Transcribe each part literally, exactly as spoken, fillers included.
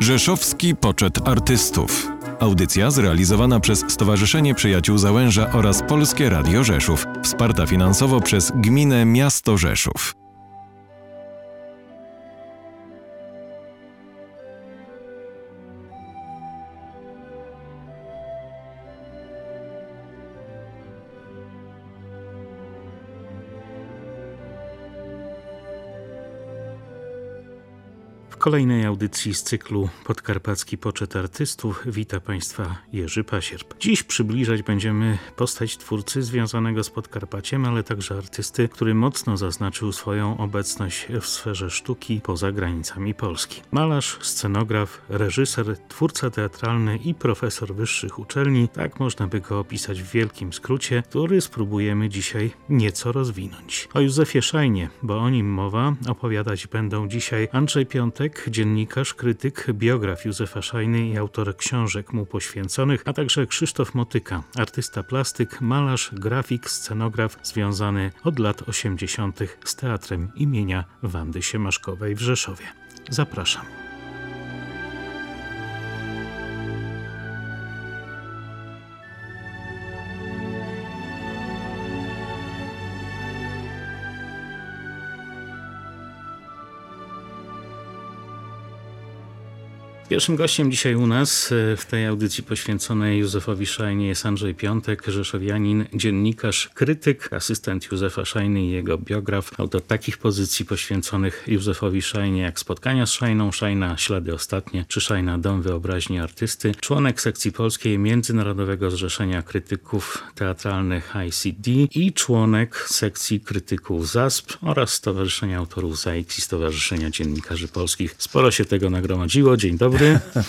Rzeszowski Poczet Artystów. Audycja zrealizowana przez Stowarzyszenie Przyjaciół Załęża oraz Polskie Radio Rzeszów, wsparta finansowo przez Gminę Miasto Rzeszów. W kolejnej audycji z cyklu Podkarpacki Poczet Artystów wita Państwa Jerzy Pasierb. Dziś przybliżać będziemy postać twórcy związanego z Podkarpaciem, ale także artysty, który mocno zaznaczył swoją obecność w sferze sztuki poza granicami Polski. Malarz, scenograf, reżyser, twórca teatralny i profesor wyższych uczelni, tak można by go opisać w wielkim skrócie, który spróbujemy dzisiaj nieco rozwinąć. O Józefie Szajnie, bo o nim mowa, opowiadać będą dzisiaj Andrzej Piątek, dziennikarz, krytyk, biograf Józefa Szajny i autor książek mu poświęconych, a także Krzysztof Motyka, artysta plastyk, malarz, grafik, scenograf związany od lat osiemdziesiątych z teatrem imienia Wandy Siemaszkowej w Rzeszowie. Zapraszam. Pierwszym gościem dzisiaj u nas w tej audycji poświęconej Józefowi Szajnie jest Andrzej Piątek, rzeszowianin, dziennikarz, krytyk, asystent Józefa Szajny i jego biograf, autor takich pozycji poświęconych Józefowi Szajnie jak Spotkania z Szajną, Szajna Ślady Ostatnie czy Szajna Dom Wyobraźni Artysty, członek sekcji polskiej Międzynarodowego Zrzeszenia Krytyków Teatralnych I C D i członek sekcji krytyków Z A S P oraz Stowarzyszenia Autorów Z A X i Stowarzyszenia Dziennikarzy Polskich. Sporo się tego nagromadziło. Dzień dobry.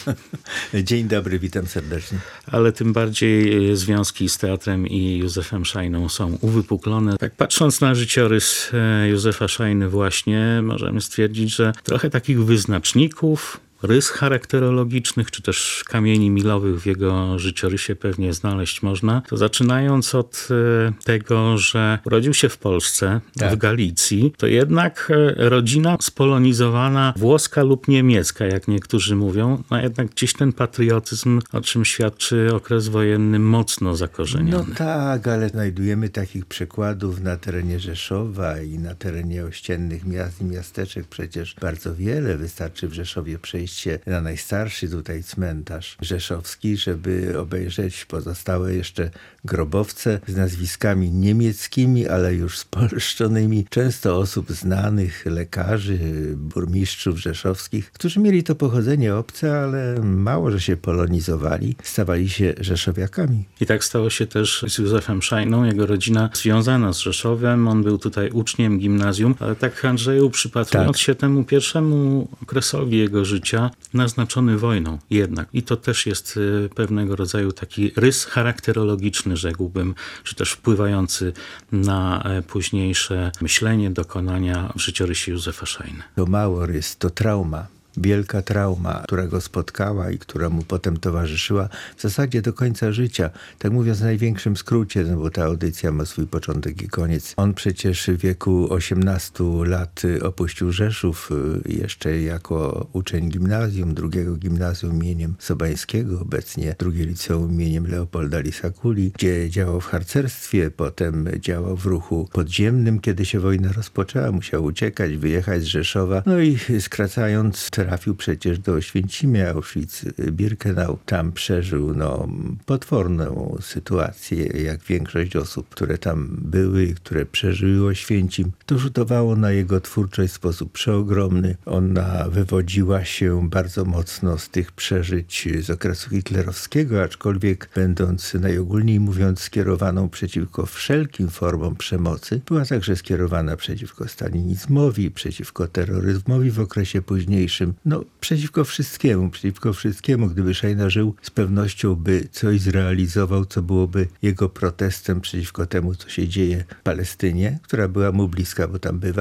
Dzień dobry, witam serdecznie. Ale tym bardziej związki z teatrem i Józefem Szajną są uwypuklone. Tak patrząc na życiorys Józefa Szajny właśnie, możemy stwierdzić, że trochę takich wyznaczników, rys charakterologicznych, czy też kamieni milowych w jego życiorysie pewnie znaleźć można. To zaczynając od tego, że urodził się w Polsce, tak. w Galicji, to jednak rodzina spolonizowana włoska lub niemiecka, jak niektórzy mówią, no jednak gdzieś ten patriotyzm, o czym świadczy okres wojenny, mocno zakorzeniony. No tak, ale znajdujemy takich przykładów na terenie Rzeszowa i na terenie ościennych miast i miasteczek przecież bardzo wiele. Wystarczy w Rzeszowie przejść się na najstarszy tutaj cmentarz rzeszowski, żeby obejrzeć pozostałe jeszcze grobowce z nazwiskami niemieckimi, ale już spolszczonymi. Często osób znanych, lekarzy, burmistrzów rzeszowskich, którzy mieli to pochodzenie obce, ale mało, że się polonizowali, stawali się rzeszowiakami. I tak stało się też z Józefem Szajną. Jego rodzina związana z Rzeszowem. On był tutaj uczniem gimnazjum, ale tak, Andrzeju, przypatrując tak. się temu pierwszemu okresowi jego życia, naznaczony wojną jednak. I to też jest pewnego rodzaju taki rys charakterologiczny, rzekłbym, czy też wpływający na późniejsze myślenie, dokonania w życiorysie Józefa Szajny. To mało rys, to trauma. Wielka trauma, która go spotkała i która mu potem towarzyszyła w zasadzie do końca życia. Tak mówiąc w największym skrócie, no bo ta audycja ma swój początek i koniec. On przecież w wieku osiemnastu lat opuścił Rzeszów jeszcze jako uczeń gimnazjum, drugiego gimnazjum imieniem Sobańskiego, obecnie drugie liceum imieniem Leopolda Lisakuli, gdzie działał w harcerstwie, potem działał w ruchu podziemnym. Kiedy się wojna rozpoczęła, musiał uciekać, wyjechać z Rzeszowa. No i skracając, trafił przecież do Oświęcimia, Auschwitz-Birkenau. Tam przeżył no, potworną sytuację, jak większość osób, które tam były i które przeżyły Oświęcim. To rzutowało na jego twórczość w sposób przeogromny. Ona wywodziła się bardzo mocno z tych przeżyć z okresu hitlerowskiego, aczkolwiek będąc najogólniej mówiąc skierowaną przeciwko wszelkim formom przemocy, była także skierowana przeciwko stalinizmowi, przeciwko terroryzmowi w okresie późniejszym. No, przeciwko wszystkiemu, przeciwko wszystkiemu. Gdyby Szajna żył, z pewnością by coś zrealizował, co byłoby jego protestem przeciwko temu, co się dzieje w Palestynie, która była mu bliska, bo tam bywał,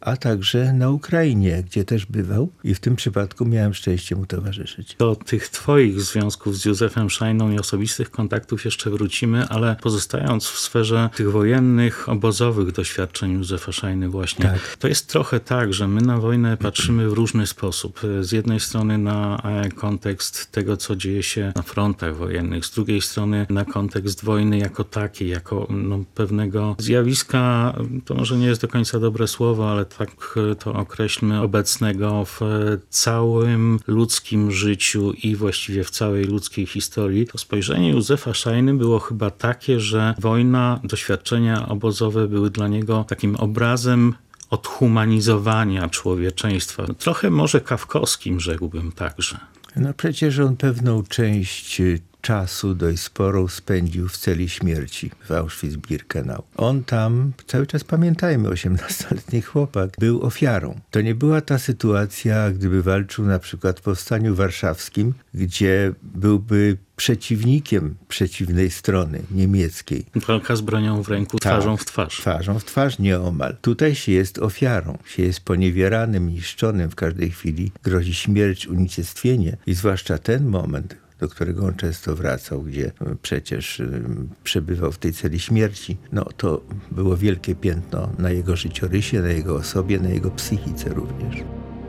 a także na Ukrainie, gdzie też bywał i w tym przypadku miałem szczęście mu towarzyszyć. Do tych twoich związków z Józefem Szajną i osobistych kontaktów jeszcze wrócimy, ale pozostając w sferze tych wojennych, obozowych doświadczeń Józefa Szajny właśnie, Tak. to jest trochę tak, że my na wojnę patrzymy w różny sposób. Z jednej strony na kontekst tego, co dzieje się na frontach wojennych, z drugiej strony na kontekst wojny jako takiej, jako no, pewnego zjawiska, to może nie jest do końca dobre słowo, ale tak to określmy, obecnego w całym ludzkim życiu i właściwie w całej ludzkiej historii. To spojrzenie Józefa Szajny było chyba takie, że wojna, doświadczenia obozowe były dla niego takim obrazem odhumanizowania człowieczeństwa. Trochę może kafkowskim, rzekłbym także. No przecież on pewną część czasu dość sporą spędził w celi śmierci w Auschwitz-Birkenau. On tam, cały czas pamiętajmy, osiemnastoletni chłopak, był ofiarą. To nie była ta sytuacja, gdyby walczył na przykład w Powstaniu Warszawskim, gdzie byłby przeciwnikiem przeciwnej strony niemieckiej. Walka z bronią w ręku, Tak, twarzą w twarz. Twarzą w twarz nieomal. Tutaj się jest ofiarą, się jest poniewieranym, niszczonym w każdej chwili. Grozi śmierć, unicestwienie i zwłaszcza ten moment, do którego on często wracał, gdzie przecież y, przebywał w tej celi śmierci, no to było wielkie piętno na jego życiorysie, na jego osobie, na jego psychice również.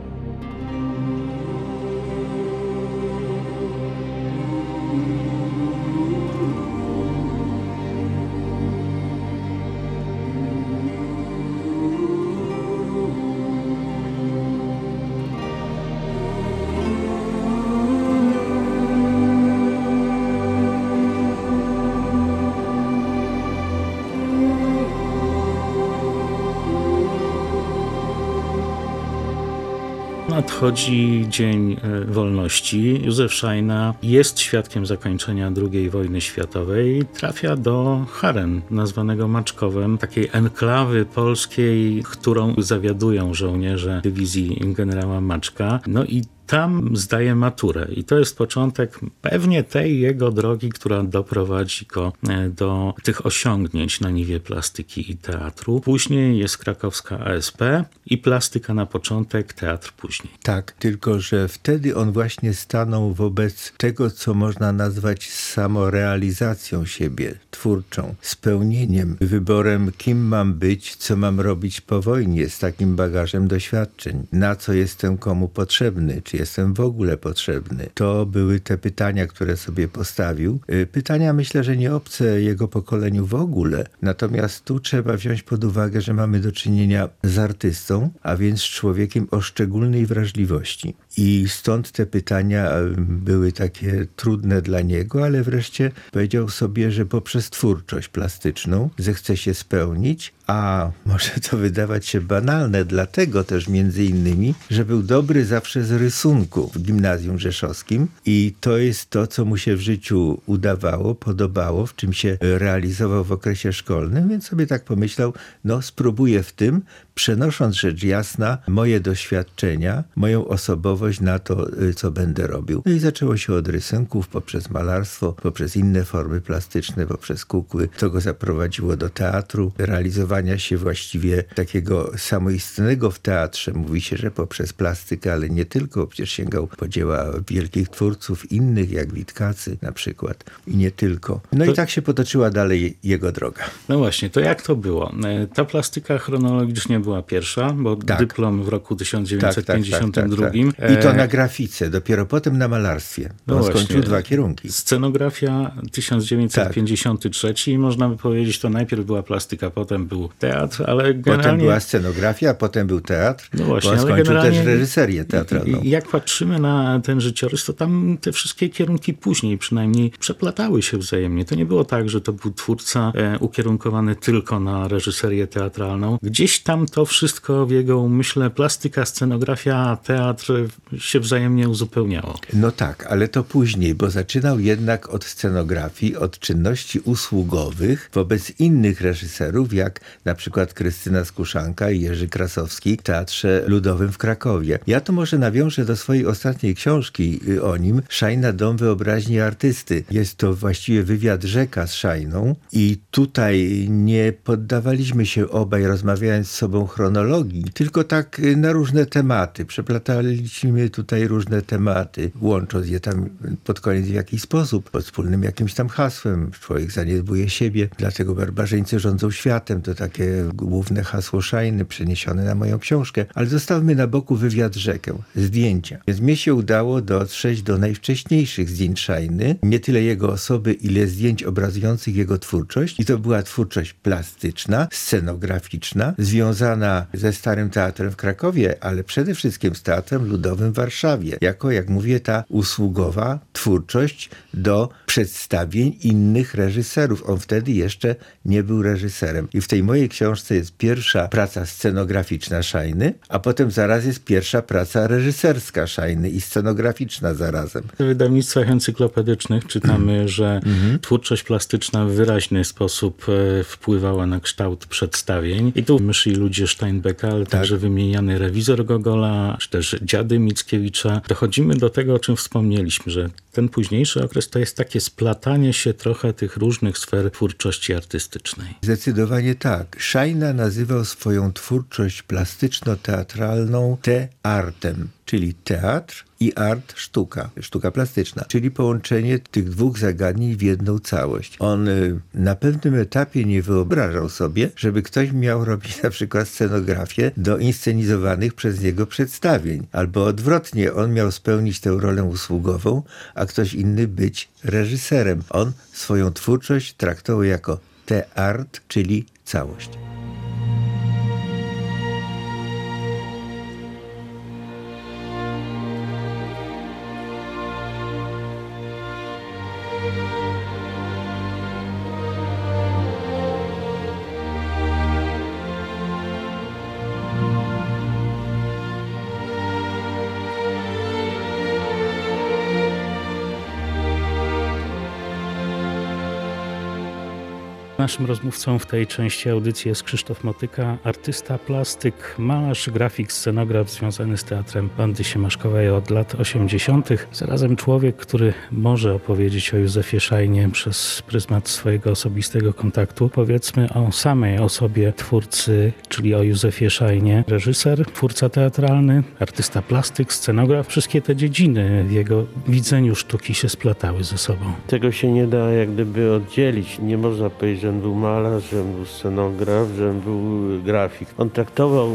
Nadchodzi Dzień Wolności. Józef Szajna jest świadkiem zakończenia drugiej wojny światowej. Trafia do Haren, nazwanego Maczkowem, takiej enklawy polskiej, którą zawiadują żołnierze dywizji generała Maczka. No i tam zdaje maturę i to jest początek pewnie tej jego drogi, która doprowadzi go do tych osiągnięć na niwie plastyki i teatru. Później jest krakowska A S P i plastyka na początek, teatr później. Tak, tylko że wtedy on właśnie stanął wobec tego, co można nazwać samorealizacją siebie, twórczą, spełnieniem, wyborem, kim mam być, co mam robić po wojnie z takim bagażem doświadczeń, na co jestem komu potrzebny, czy jestem w ogóle potrzebny. To były te pytania, które sobie postawił. Pytania myślę, że nie obce jego pokoleniu w ogóle. Natomiast tu trzeba wziąć pod uwagę, że mamy do czynienia z artystą, a więc człowiekiem o szczególnej wrażliwości. I stąd te pytania były takie trudne dla niego, ale wreszcie powiedział sobie, że poprzez twórczość plastyczną zechce się spełnić, a może to wydawać się banalne, dlatego też między innymi, że był dobry zawsze z rysunku w gimnazjum rzeszowskim i to jest to, co mu się w życiu udawało, podobało, w czym się realizował w okresie szkolnym, więc sobie tak pomyślał, no spróbuję w tym, przenosząc rzecz jasna moje doświadczenia, moją osobowość na to, co będę robił. No i zaczęło się od rysunków, poprzez malarstwo, poprzez inne formy plastyczne, poprzez kukły. To go zaprowadziło do teatru, realizowania się właściwie takiego samoistnego w teatrze. Mówi się, że poprzez plastykę, ale nie tylko, przecież sięgał po dzieła wielkich twórców innych, jak Witkacy na przykład. I nie tylko. No to... i tak się potoczyła dalej jego droga. No właśnie, to jak to było? Ta plastyka chronologicznie była pierwsza, bo tak. dyplom w roku tysiąc dziewięćset pięćdziesiątym drugim. Tak, tak, tak, tak. I to na grafice, dopiero potem na malarstwie. No on właśnie, skończył dwa kierunki. Scenografia tysiąc dziewięćset pięćdziesiąty trzeci tak. i można by powiedzieć, to najpierw była plastyka, potem był teatr, ale generalnie... Potem była scenografia, potem był teatr, no właśnie, bo on ale skończył generalnie... też reżyserię teatralną. Jak patrzymy na ten życiorys, to tam te wszystkie kierunki później przynajmniej przeplatały się wzajemnie. To nie było tak, że to był twórca e, ukierunkowany tylko na reżyserię teatralną. Gdzieś tam to wszystko w jego umyśle, plastyka, scenografia, teatr się wzajemnie uzupełniało. No tak, ale to później, bo zaczynał jednak od scenografii, od czynności usługowych wobec innych reżyserów, jak na przykład Krystyna Skuszanka i Jerzy Krasowski w Teatrze Ludowym w Krakowie. Ja tu może nawiążę do swojej ostatniej książki o nim, Szajna, dom wyobraźni artysty. Jest to właściwie wywiad Rzeka z Szajną i tutaj nie poddawaliśmy się obaj, rozmawiając z sobą, chronologii, tylko tak na różne tematy. Przeplataliśmy tutaj różne tematy, łącząc je tam pod koniec w jakiś sposób, pod wspólnym jakimś tam hasłem. Człowiek zaniedbuje siebie, dlatego barbarzyńcy rządzą światem. To takie główne hasło Szajny przeniesione na moją książkę. Ale zostawmy na boku wywiad Rzekę, zdjęcia. Więc mnie się udało dotrzeć do najwcześniejszych zdjęć Szajny, nie tyle jego osoby, ile zdjęć obrazujących jego twórczość. I to była twórczość plastyczna, scenograficzna, związana ze Starym Teatrem w Krakowie, ale przede wszystkim z Teatrem Ludowym w Warszawie. Jako, jak mówię, ta usługowa twórczość do przedstawień innych reżyserów. On wtedy jeszcze nie był reżyserem. I w tej mojej książce jest pierwsza praca scenograficzna Szajny, a potem zaraz jest pierwsza praca reżyserska Szajny i scenograficzna zarazem. W wydawnictwach encyklopedycznych czytamy, że twórczość plastyczna w wyraźny sposób e, wpływała na kształt przedstawień. I tu myśli ludzie Steinbecka, ale Tak. także wymieniany rewizor Gogola, czy też Dziady Mickiewicza. Dochodzimy do tego, o czym wspomnieliśmy, że ten późniejszy okres to jest takie splatanie się trochę tych różnych sfer twórczości artystycznej. Zdecydowanie tak. Szajna nazywał swoją twórczość plastyczno-teatralną teartem, czyli teatr i art sztuka, sztuka plastyczna, czyli połączenie tych dwóch zagadnień w jedną całość. On y, na pewnym etapie nie wyobrażał sobie, żeby ktoś miał robić na przykład scenografię do inscenizowanych przez niego przedstawień, albo odwrotnie, on miał spełnić tę rolę usługową, a ktoś inny być reżyserem. On swoją twórczość traktował jako teart, czyli całość. Naszym rozmówcą w tej części audycji jest Krzysztof Motyka, artysta, plastyk, malarz, grafik, scenograf związany z teatrem Wandy Siemaszkowej od lat osiemdziesiątych. Zarazem człowiek, który może opowiedzieć o Józefie Szajnie przez pryzmat swojego osobistego kontaktu. Powiedzmy o samej osobie twórcy, czyli o Józefie Szajnie. Reżyser, twórca teatralny, artysta, plastyk, scenograf. Wszystkie te dziedziny w jego widzeniu sztuki się splatały ze sobą. Tego się nie da jak gdyby oddzielić. Nie można powiedzieć, że on był malarz, że on był scenograf, że on był grafik. On traktował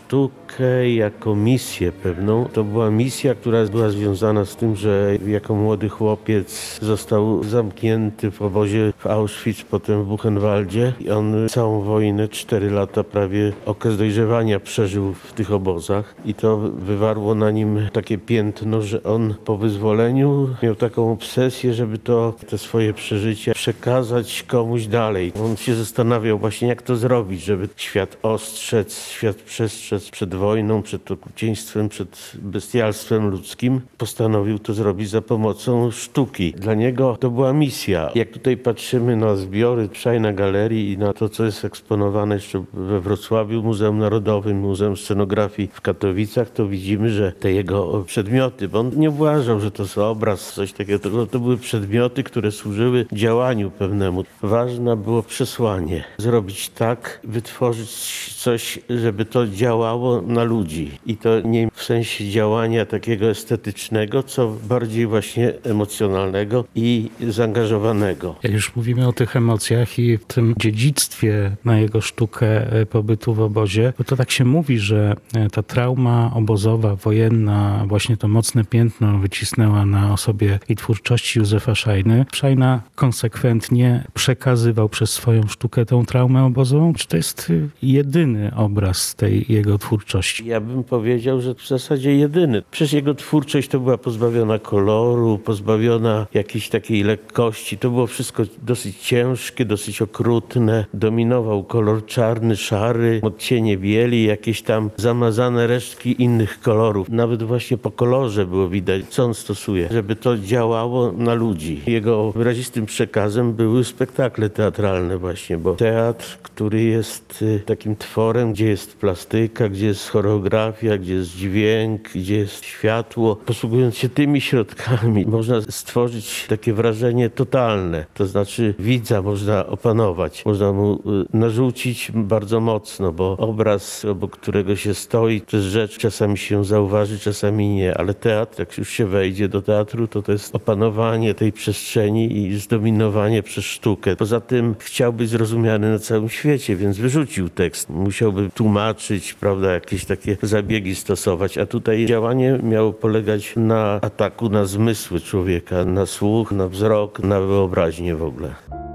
sztukę jako misję pewną. To była misja, która była związana z tym, że jako młody chłopiec został zamknięty w obozie w Auschwitz, potem w Buchenwaldzie. I on całą wojnę, cztery lata prawie, okres dojrzewania przeżył w tych obozach. I to wywarło na nim takie piętno, że on po wyzwoleniu miał taką obsesję, żeby to, te swoje przeżycia przekazać komuś dalej. On się zastanawiał właśnie, jak to zrobić, żeby świat ostrzec, świat przestrzec przed wojną, przed okrucieństwem, przed bestialstwem ludzkim. Postanowił to zrobić za pomocą sztuki. Dla niego to była misja. Jak tutaj patrzymy na zbiory Szajna Galerii i na to, co jest eksponowane jeszcze we Wrocławiu, Muzeum Narodowym, Muzeum Scenografii w Katowicach, to widzimy, że te jego przedmioty, bo on nie uważał, że to jest obraz, coś takiego, to, to były przedmioty, które służyły działaniu pewnemu. Ważne było przesłanie. Zrobić tak, wytworzyć coś, żeby to działało na ludzi. I to nie w sensie działania takiego estetycznego, co bardziej właśnie emocjonalnego i zaangażowanego. Jak już mówimy o tych emocjach i w tym dziedzictwie na jego sztukę pobytu w obozie, bo to tak się mówi, że ta trauma obozowa, wojenna, właśnie to mocne piętno wycisnęła na osobie i twórczości Józefa Szajny. Szajna konsekwentnie przekazywał przez swoją sztukę tą traumę obozową? Czy to jest jedyny obraz tej jego twórczości? Ja bym powiedział, że w zasadzie jedyny. Przecież jego twórczość to była pozbawiona koloru, pozbawiona jakiejś takiej lekkości. To było wszystko dosyć ciężkie, dosyć okrutne. Dominował kolor czarny, szary, odcienie bieli, jakieś tam zamazane resztki innych kolorów. Nawet właśnie po kolorze było widać, co on stosuje, żeby to działało na ludzi. Jego wyrazistym przekazem były spektakle teatralne właśnie, bo teatr, który jest takim tworem, gdzie jest plastyka, gdzie jest choreografia, gdzie jest dźwięk, gdzie jest światło. Posługując się tymi środkami, można stworzyć takie wrażenie totalne. To znaczy widza można opanować, można mu narzucić bardzo mocno, bo obraz, obok którego się stoi, to jest rzecz, czasami się zauważy, czasami nie, ale teatr, jak już się wejdzie do teatru, to to jest opanowanie tej przestrzeni i zdominowanie przez sztukę. Poza tym chciał być zrozumiany na całym świecie, więc wyrzucił tekst. Musiałby tłumaczyć, prawda, jakieś takie zabiegi stosować, a tutaj działanie miało polegać na ataku na zmysły człowieka, na słuch, na wzrok, na wyobraźnię w ogóle.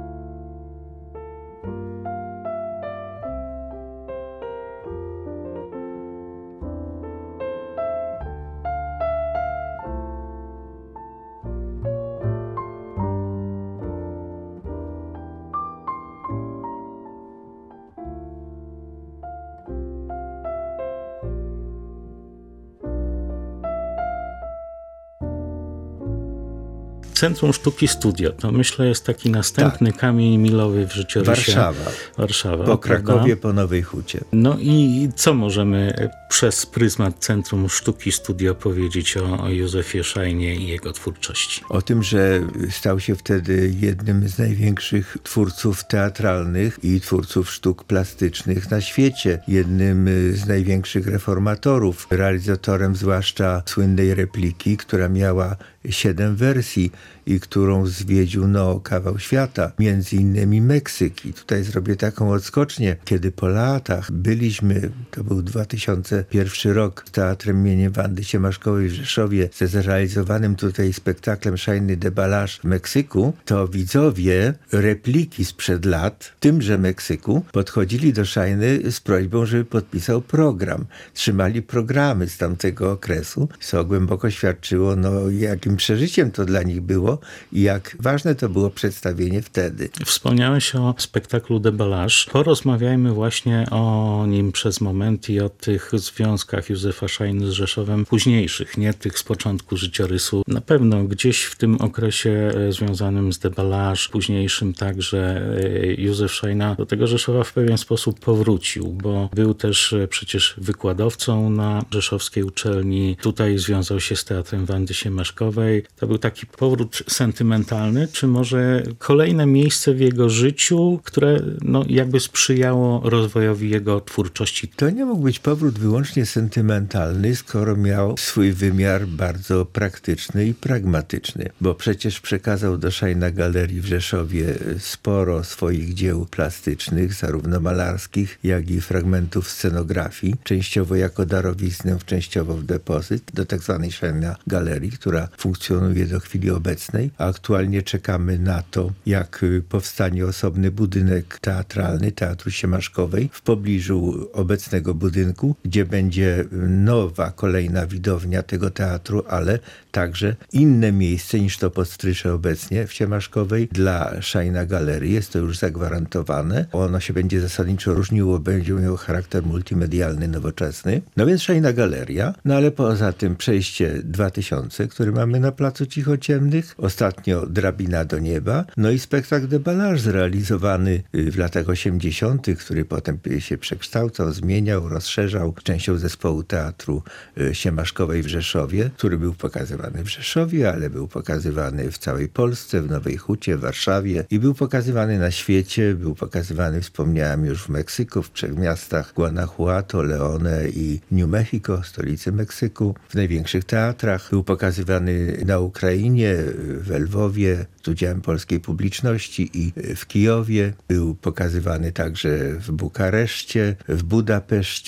Centrum Sztuki Studio, to myślę jest taki następny tak. kamień milowy w życiorysie Warszawa. Warszawa. Po Krakowie, prawda? po Nowej Hucie. No i co możemy przez pryzmat Centrum Sztuki Studio powiedzieć o, o Józefie Szajnie i jego twórczości? O tym, że stał się wtedy jednym z największych twórców teatralnych i twórców sztuk plastycznych na świecie. Jednym z największych reformatorów, realizatorem zwłaszcza słynnej repliki, która miała siedem wersji i którą zwiedził no kawał świata, między innymi Meksyk. I tutaj zrobię taką odskocznię. Kiedy po latach byliśmy, to był dwa tysiące pierwszy rok, z Teatrem imienia Wandy Siemaszkowej w Rzeszowie, ze zrealizowanym tutaj spektaklem Szajny Déballage w Meksyku, to widzowie repliki sprzed lat w tymże Meksyku podchodzili do Szajny z prośbą, żeby podpisał program. Trzymali programy z tamtego okresu, co głęboko świadczyło, no jakim przeżyciem to dla nich było i jak ważne to było przedstawienie wtedy. Wspomniałeś o spektaklu Déballage. Porozmawiajmy właśnie o nim przez moment i o tych związkach Józefa Szajny z Rzeszowem późniejszych, nie tych z początku życiorysu. Na pewno gdzieś w tym okresie związanym z Déballage, późniejszym także Józef Szajna do tego Rzeszowa w pewien sposób powrócił, bo był też przecież wykładowcą na rzeszowskiej uczelni. Tutaj związał się z Teatrem Wandy Siemaszkowej. To był taki powrót sentymentalny, czy może kolejne miejsce w jego życiu, które no, jakby sprzyjało rozwojowi jego twórczości? To nie mógł być powrót wyłącznie sentymentalny, skoro miał swój wymiar bardzo praktyczny i pragmatyczny, bo przecież przekazał do Szajna Galerii w Rzeszowie sporo swoich dzieł plastycznych, zarówno malarskich, jak i fragmentów scenografii, częściowo jako darowiznę, częściowo w depozyt, do tak zwanej Szajna Galerii, która funkcjonuje do chwili obecnej. Aktualnie czekamy na to, jak powstanie osobny budynek teatralny Teatru Siemaszkowej w pobliżu obecnego budynku, gdzie będzie nowa, kolejna widownia tego teatru, ale także inne miejsce niż to podstrysze obecnie w Siemaszkowej dla Szajna Galerii. Jest to już zagwarantowane. Ono się będzie zasadniczo różniło, będzie miało charakter multimedialny, nowoczesny. No więc Szajna Galeria, no ale poza tym przejście dwa tysiące, który mamy na Placu Cichociemnych, ostatnio Drabina do nieba, no i spektakl Déballage zrealizowany w latach osiemdziesiątych, który potem się przekształcał, zmieniał, rozszerzał częścią zespołu Teatru Siemaszkowej w Rzeszowie, który był pokazywany w Rzeszowie, ale był pokazywany w całej Polsce, w Nowej Hucie, w Warszawie i był pokazywany na świecie, był pokazywany, wspomniałem już, w Meksyku, w trzech miastach, Guanajuato, Leone i New Mexico, stolicy Meksyku, w największych teatrach. Był pokazywany na Ukrainie, w Lwowie, z udziałem polskiej publiczności i w Kijowie. Był pokazywany także w Bukareszcie, w Budapeszcie,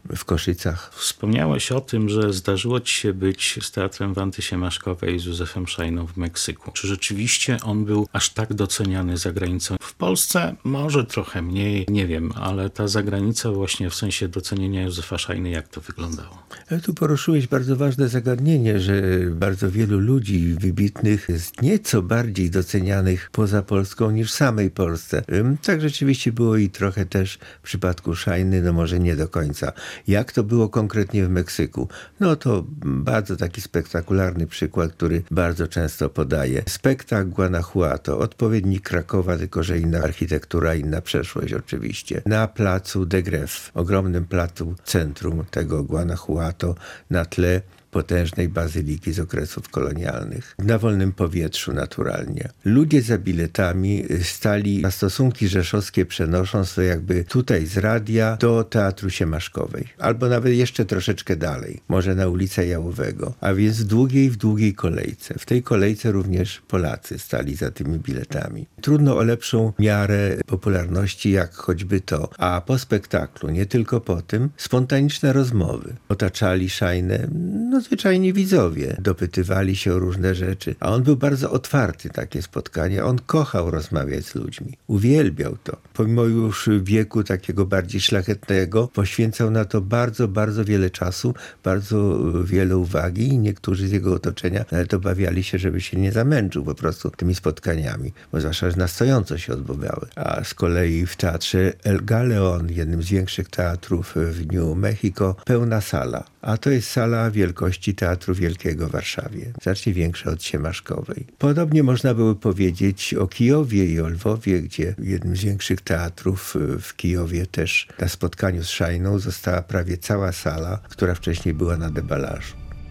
w Koszycach. Wspomniałeś o tym, że zdarzyło ci się być z Teatrem Wanty Siemaszkowej, z Józefem Szajną w Meksyku. Czy rzeczywiście on był aż tak doceniany za granicą? W Polsce może trochę mniej, nie wiem, ale ta zagranica właśnie w sensie docenienia Józefa Szajny, jak to wyglądało? Ale tu poruszyłeś bardzo ważne zagadnienie, że bardzo wielu ludzi wybitnych jest nieco bardziej docenianych poza Polską niż w samej Polsce. Tak rzeczywiście było i trochę też w przypadku Szajny, no może nie do końca. Jak to było konkretnie w Meksyku? No to bardzo taki spektakularny przykład, który bardzo często podaję. Spektakl Guanajuato, odpowiednik Krakowa, tylko że inna architektura, inna przeszłość oczywiście. Na placu de Gref, ogromnym placu centrum tego Guanajuato, na tle potężnej bazyliki z okresów kolonialnych. Na wolnym powietrzu naturalnie. Ludzie za biletami stali na stosunki rzeszowskie, przenosząc to jakby tutaj z radia do Teatru Siemaszkowej. Albo nawet jeszcze troszeczkę dalej. Może na ulicę Jałowego. A więc w długiej, w długiej kolejce. W tej kolejce również Polacy stali za tymi biletami. Trudno o lepszą miarę popularności jak choćby to. A po spektaklu, nie tylko po tym, spontaniczne rozmowy. Otaczali Szajnę, no zwyczajnie widzowie. Dopytywali się o różne rzeczy. A on był bardzo otwarty, takie spotkania. On kochał rozmawiać z ludźmi. Uwielbiał to. Pomimo już wieku takiego bardziej szlachetnego, poświęcał na to bardzo, bardzo wiele czasu, bardzo wiele uwagi i niektórzy z jego otoczenia nawet obawiali się, żeby się nie zamęczył po prostu tymi spotkaniami. Bo zwłaszcza, że na stojąco się odbywały. A z kolei w teatrze El Galeon, jednym z większych teatrów w New Mexico, pełna sala. A to jest sala wielkości Teatru Wielkiego w Warszawie. Znacznie większa od Siemaszkowej. Podobnie można było powiedzieć o Kijowie i o Lwowie, gdzie jednym z większych teatrów w Kijowie też na spotkaniu z Szajną została prawie cała sala, która wcześniej była na debalarzu.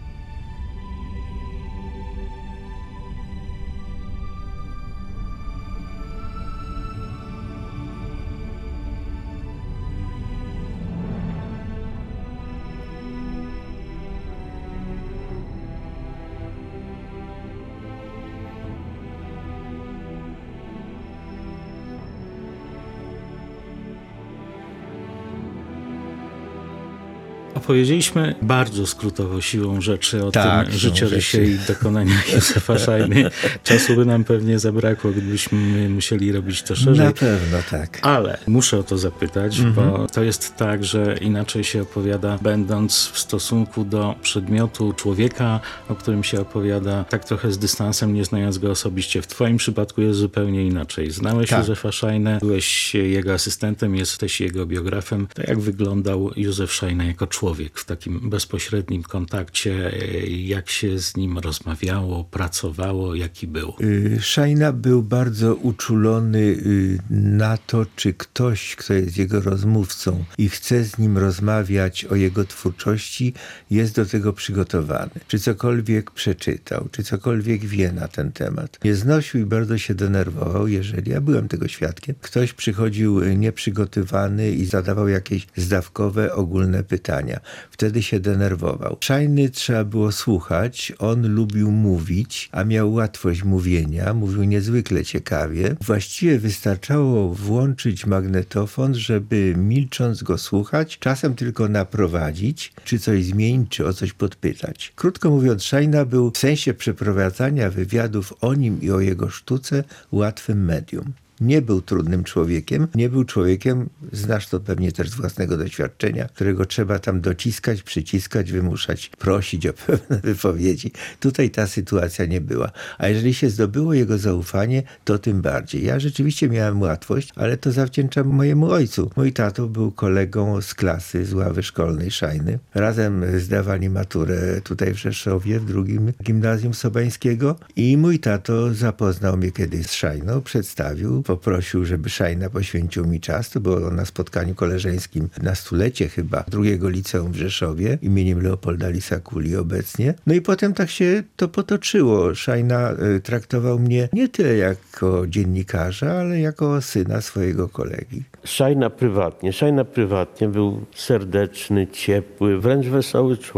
Opowiedzieliśmy bardzo skrótowo siłą rzeczy o Tak, tym siłą życiorysie rzeczy. i dokonaniach Józefa Szajny. Czasu by nam pewnie zabrakło, gdybyśmy musieli robić to szerzej. Na pewno tak. Ale muszę o to zapytać, Mhm. bo to jest tak, że inaczej się opowiada, będąc w stosunku do przedmiotu człowieka, o którym się opowiada, tak trochę z dystansem, nie znając go osobiście. W twoim przypadku jest zupełnie inaczej. Znałeś Tak. Józefa Szajnę, byłeś jego asystentem, jesteś jego biografem. To jak wyglądał Józef Szajna jako człowiek w takim bezpośrednim kontakcie, jak się z nim rozmawiało, pracowało, jaki był? Y, Szajna był bardzo uczulony y, na to, czy ktoś, kto jest jego rozmówcą i chce z nim rozmawiać o jego twórczości, jest do tego przygotowany. Czy cokolwiek przeczytał, czy cokolwiek wie na ten temat. Nie znosił i bardzo się denerwował, jeżeli, ja byłem tego świadkiem, ktoś przychodził nieprzygotowany i zadawał jakieś zdawkowe, ogólne pytania. Wtedy się denerwował. Szajny trzeba było słuchać, on lubił mówić, a miał łatwość mówienia, mówił niezwykle ciekawie. Właściwie wystarczało włączyć magnetofon, żeby milcząc go słuchać, czasem tylko naprowadzić, czy coś zmienić, czy o coś podpytać. Krótko mówiąc, Szajna był w sensie przeprowadzania wywiadów o nim i o jego sztuce łatwym medium. Nie był trudnym człowiekiem, nie był człowiekiem, znasz to pewnie też z własnego doświadczenia, którego trzeba tam dociskać, przyciskać, wymuszać, prosić o pewne wypowiedzi. Tutaj ta sytuacja nie była. A jeżeli się zdobyło jego zaufanie, to tym bardziej. Ja rzeczywiście miałem łatwość, ale to zawdzięczam mojemu ojcu. Mój tato był kolegą z klasy, z ławy szkolnej Szajny. Razem zdawali maturę tutaj w Rzeszowie, w drugim gimnazjum Sobańskiego i mój tato zapoznał mnie kiedyś z Szajną, przedstawił, poprosił, żeby Szajna poświęcił mi czas. To było na spotkaniu koleżeńskim na stulecie chyba drugiego liceum w Rzeszowie imieniem Leopolda Lisakuli obecnie. No i potem tak się to potoczyło. Szajna y, traktował mnie nie tyle jako dziennikarza, ale jako syna swojego kolegi. Szajna prywatnie. Szajna prywatnie był serdeczny, ciepły, wręcz wesoły człowiek.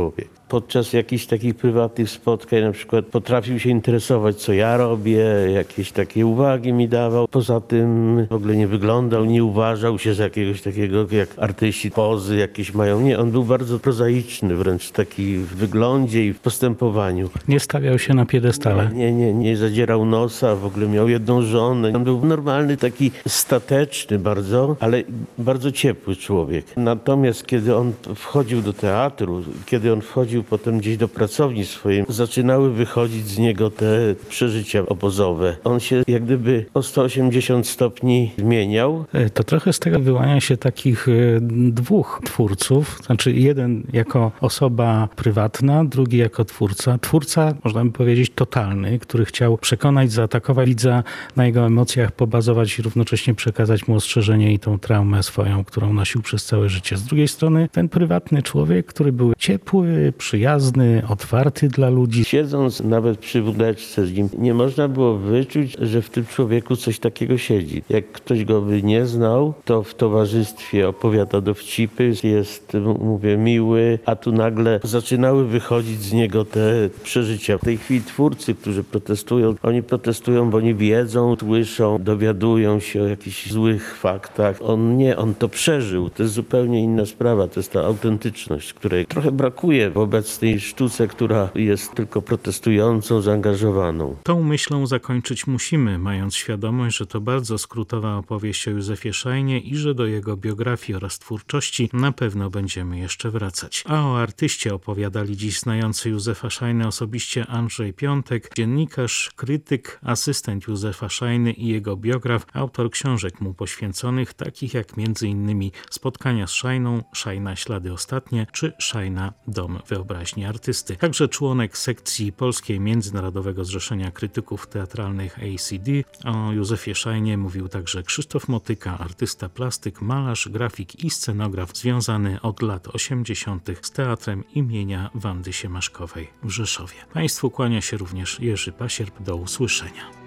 Podczas jakichś takich prywatnych spotkań na przykład potrafił się interesować, co ja robię, jakieś takie uwagi mi dawał. Poza tym w ogóle nie wyglądał, nie uważał się za jakiegoś takiego, jak artyści pozy jakieś mają. Nie, on był bardzo prozaiczny, wręcz taki w wyglądzie i w postępowaniu. Nie stawiał się na piedestale. Nie, nie, nie zadzierał nosa, w ogóle miał jedną żonę. On był normalny, taki stateczny bardzo, ale bardzo ciepły człowiek. Natomiast kiedy on wchodził do teatru, kiedy on wchodził potem gdzieś do pracowni swojej, zaczynały wychodzić z niego te przeżycia obozowe. On się jak gdyby o sto osiemdziesiąt stopni zmieniał. To trochę z tego wyłania się takich e, dwóch twórców. Znaczy jeden jako osoba prywatna, drugi jako twórca. Twórca, można by powiedzieć, totalny, który chciał przekonać, zaatakować widza, na jego emocjach pobazować i równocześnie przekazać mu ostrzeżenie i tą traumę swoją, którą nosił przez całe życie. Z drugiej strony ten prywatny człowiek, który był ciepły, przyjazny, otwarty dla ludzi. Siedząc nawet przy wódeczce z nim, nie można było wyczuć, że w tym człowieku coś takiego siedzi. Jak ktoś go by nie znał, to w towarzystwie opowiada dowcipy, jest, mówię, miły, a tu nagle zaczynały wychodzić z niego te przeżycia. W tej chwili twórcy, którzy protestują, oni protestują, bo oni wiedzą, słyszą, dowiadują się o jakichś złych faktach. On nie, on to przeżył. To jest zupełnie inna sprawa. To jest ta autentyczność, której trochę brakuje w obecnej sztuce, która jest tylko protestującą, zaangażowaną. Tą myślą zakończyć musimy, mając świadomość, że to bardzo skrótowa opowieść o Józefie Szajnie i że do jego biografii oraz twórczości na pewno będziemy jeszcze wracać. A o artyście opowiadali dziś znający Józefa Szajnę osobiście Andrzej Piątek, dziennikarz, krytyk, asystent Józefa Szajny i jego biograf, autor książek mu poświęconych, takich jak między innymi Spotkania z Szajną, Szajna Ślady Ostatnie czy Szajna Dom Wyobraźni Artysty. Także członek sekcji polskiej Międzynarodowego Zrzeszenia Krytyków Teatralnych A C D. O Józefie Szajnie mówił także Krzysztof Motyka, artysta plastyk, malarz, grafik i scenograf związany od lat osiemdziesiątych z teatrem imienia Wandy Siemaszkowej w Rzeszowie. Państwu kłania się również Jerzy Pasierb. Do usłyszenia.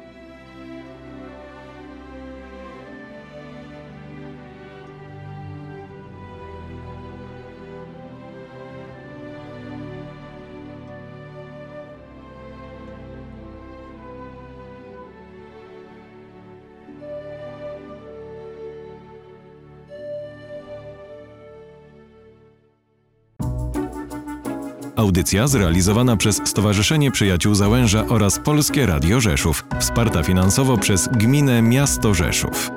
Audycja zrealizowana przez Stowarzyszenie Przyjaciół Załęża oraz Polskie Radio Rzeszów. Wsparta finansowo przez Gminę Miasto Rzeszów.